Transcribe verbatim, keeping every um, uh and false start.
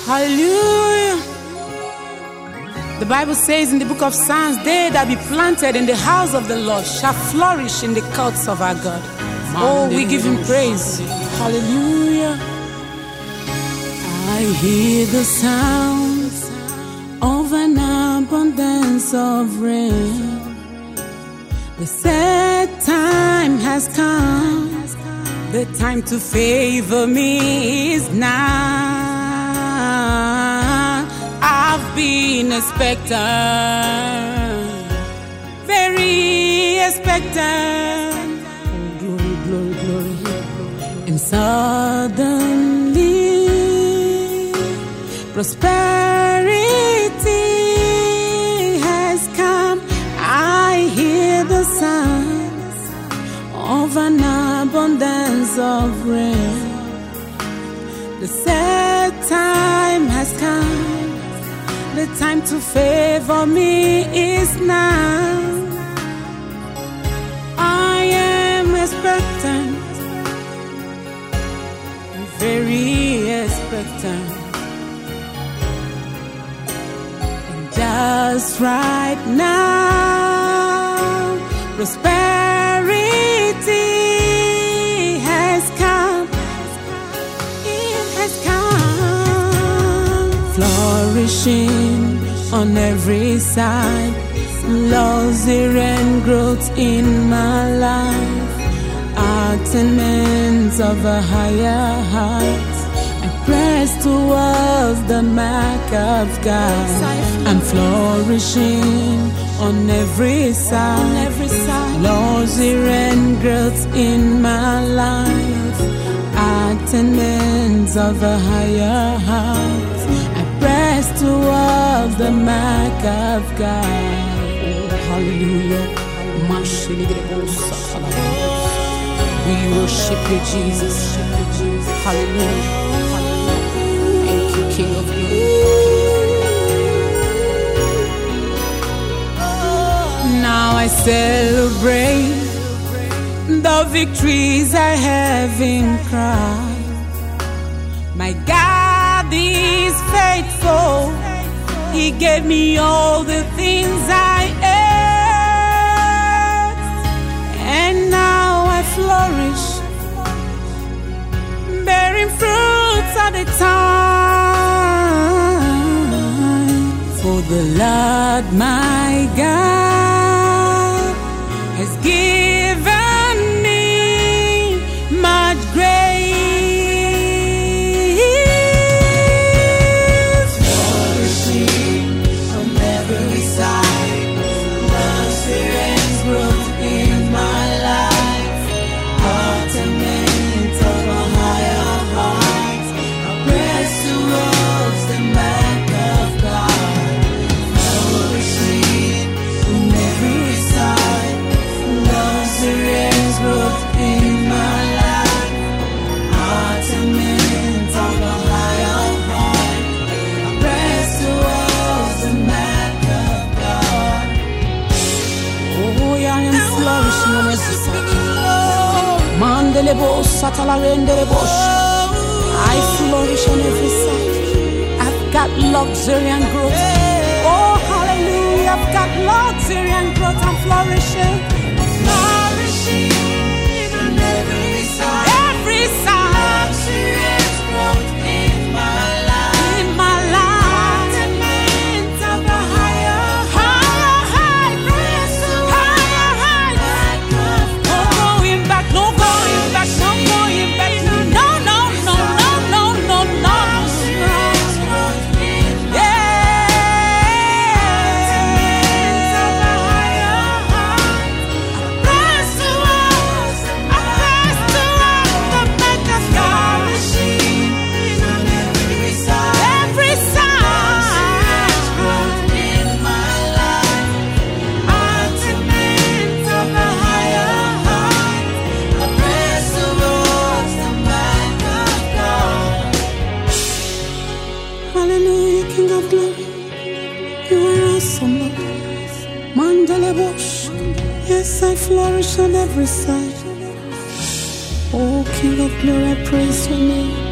Hallelujah. The Bible says in the book of Psalms, they that be planted in the house of the Lord shall flourish in the courts of our God. Oh, we give him praise. Hallelujah. I hear the sounds of an abundance of rain. The set time has come. The time to favor me is now. I've been expectant, very expectant. Oh, glory, glory, glory. And suddenly, prosperity has come. I hear the sounds of an abundance of rain. The set time has come. The time to favor me is now. I am expectant, very expectant. And just right now, prosperity has come. It has come, flourishing on every side, luxury and growth in my life, attainment of a higher height. I press towards the mark of God. I'm flourishing on every side, luxury and growth in my life, attainment of a higher height. Press towards the mark of God. Hallelujah. We worship you, Jesus. Hallelujah. Thank you, King of Glory. Now I celebrate the victories I have in Christ. My God is faithful. He gave me all the things I asked, and now I flourish, bearing fruits all the time. For the Lord my God has given me much grace. I flourish on every side. I've got luxury and growth. Oh, hallelujah. I've got luxury and growth. I'm flourishing. Flourishing on every side. Every side. Luxury and growth in my life. In my life. Attainment of a higher, higher height. Higher height. No going back. No going back. No going back. No, no, no, no, no, no, no. Hallelujah, King of Glory. You are awesome, Lord. Mandele Bosh. Yes, I flourish on every side. Oh, King of Glory, I praise your name.